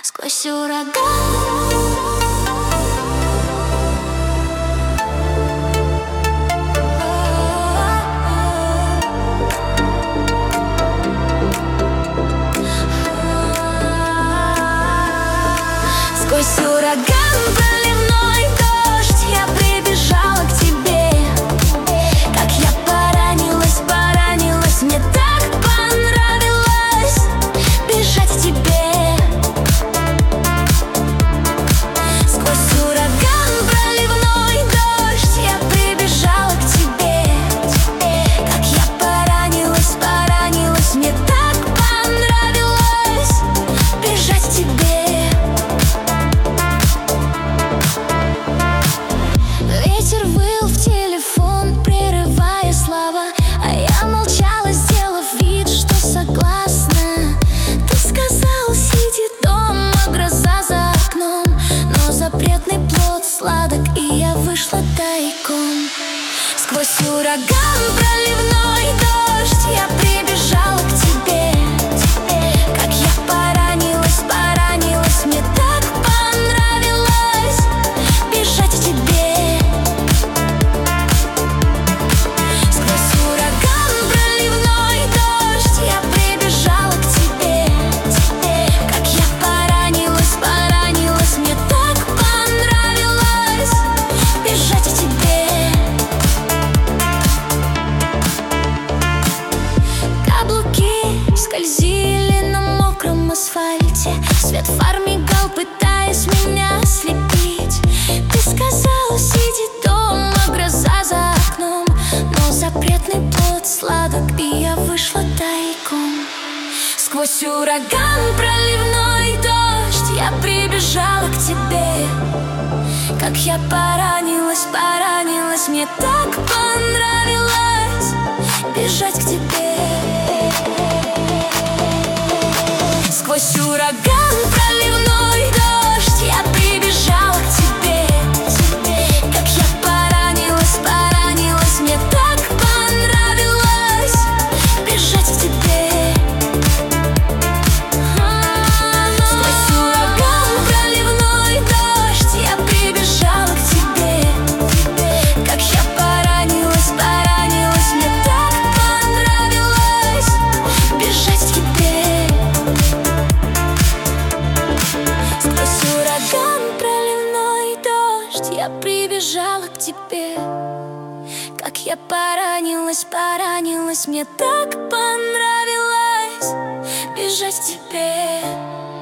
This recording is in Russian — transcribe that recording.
сквозь ураган. Сквозь ураган, проливной дождь, я прибежала к тебе. Как я поранилась, мне так понравилось бежать к тебе. Сквозь ураган, проливной дождь, я прибежала к тебе. Как я поранилась, мне так понравилось бежать к тебе. Ветер выл в телефон, прерывая слова, а я молчала, сделав вид, что согласна. Ты сказал, сиди дома, гроза за окном, но запретный плод сладок, и я вышла тайком. Сквозь ураган, проливной дождь, я прибежала к тебе. Как я поранилась, мне так понравилось бежать к тебе. Сквозь ураган, проливной дождь, я прибежала к тебе. Как я поранилась, мне так понравилось бежать к тебе. Каблуки скользили на мокром асфальте, свет фар мигал, пытаясь меня ослепить. Ты сказала, сиди дома, гроза за окном, но запретный плод сладок, и я вышла тайком. Сквозь ураган, проливной дождь, я прибежала к тебе. Как я поранилась, мне так понравилось бежать к тебе. Сквозь ураган, проливной дождь, я прибежала к тебе. Как я поранилась, мне так понравилось бежать к тебе. Сквозь ураган, проливной дождь, я прибежала к тебе. Как я поранилась, мне так понравилось бежать к тебе. Сквозь ураган, проливной дождь, я прибежала к тебе. Как я поранилась, мне так понравилось бежать к тебе.